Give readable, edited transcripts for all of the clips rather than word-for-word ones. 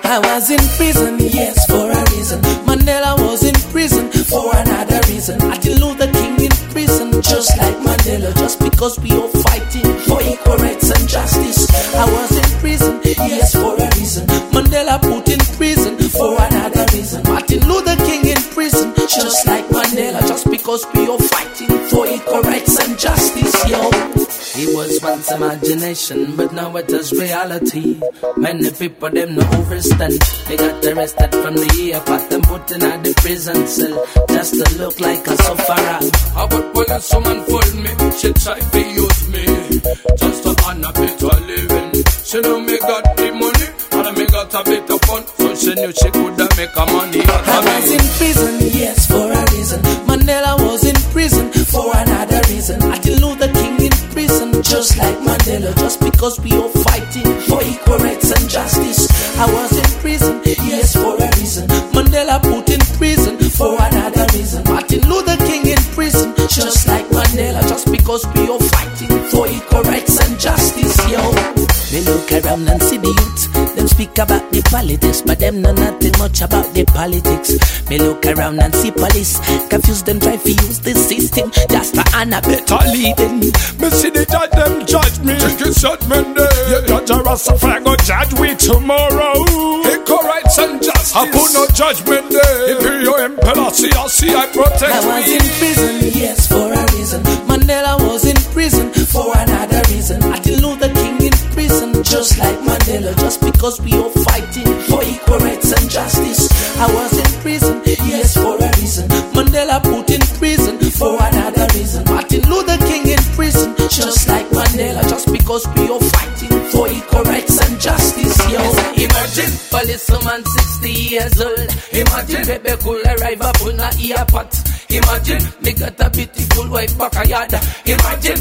I was in prison, yes, for a reason. Mandela was in prison for another reason. Martin Luther King in prison, just like Mandela, just because we are fighting for equal rights and justice. I was in prison, yes, for a reason. Mandela put in prison for another reason. Martin Luther King in prison, just like Mandela, just because we are fighting for equal rights and justice, yo. It was once imagination, but now it is reality. Many people them no overstand. They got arrested from the airport and put in at the prison cell just to look like a sufferer. But when someone fooled me, she tried to use me just to earn a better living. She know me got the money and me got a bit of fun, so she knew she coulda make a money out of me. I was in prison, yes, for a reason. Mandela was in prison for another reason. Martin Luther King in prison, just like Mandela, just because we are fighting for equal rights and justice. I was in prison, yes, for a reason. Mandela put in prison for another reason. Martin Luther King in prison, just like Mandela, just because we are fighting for equal rights and justice, yo. Me look around and see the youth, them speak about the politics, but them know nothing much about the politics. Me look around and see police, confused them try to use the system just to earn a better living. Me see the judge them judge me, take his judgment day. Yeah, judge a Rastafari go judge we tomorrow. Equal rights and justice, I put no judgment day. If you emperor see I protect I was in prison, yes, for a reason. Mandela was in prison for another reason. Martin Luther King in prison, just like Mandela, just because we are fighting for equal rights and justice. I was in prison, yes, for a reason. Mandela put in prison for another reason. Martin Luther King in prison, just like Mandela, just because we are fighting for equal rights and justice, yo. Imagine policeman 60 years old. Imagine baby cool arrive up on a earpot. Imagine me got a beautiful wife back a yard. Imagine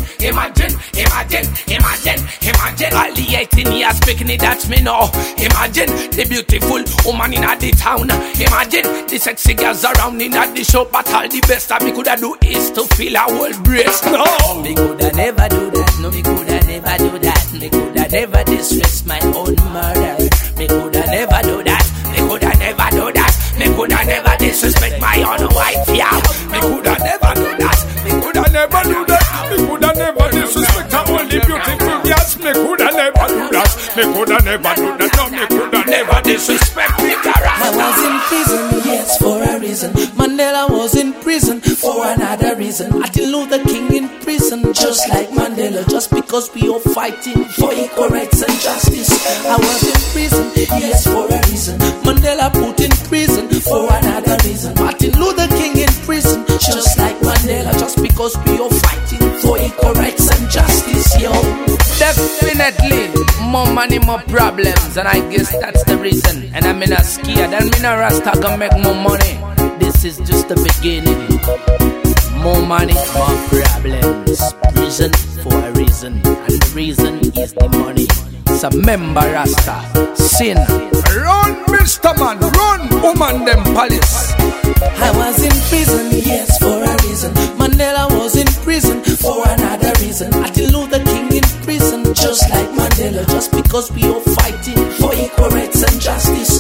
all the 18 years speaking it, that's me now. Imagine the beautiful woman in the town. Imagine the sexy girls around in the show, but all the best that me coulda do is to feel a whole breast. No, me coulda never do that. No, me coulda never do that. Me coulda never disgrace my own murder. Me coulda never do that. Me coulda never do that. Me coulda never disrespect my own wife, yeah. Me coulda never do that. Me coulda never do that. Me coulda never disrespect her only beautiful girls. Me coulda never do that. Me coulda never do that. No, me coulda never disrespect me. I was in prison, yes, for a reason. Mandela was in prison for another reason. Martin Luther King in prison, just like Mandela, just because we are fighting for equal rights and justice. I was in prison, yes, for a reason. Mandela put in prison for another reason. Martin Luther King in prison, just like Mandela, just because we are fighting for equal rights and justice, yo. definitely more money, more problems, and I guess that's the reason. And I'm in a scared, and me no Rasta gonna make more money. This is just the beginning. More money, more problems. Reason for a reason, and the reason is the money. So remember Rasta, sin. Run, Mr. Man, run, woman them palace. I was in prison, yes, for a reason. Mandela was in prison for another reason. Martin Luther King in prison, just like Mandela, just because we are fighting for equal rights and justice.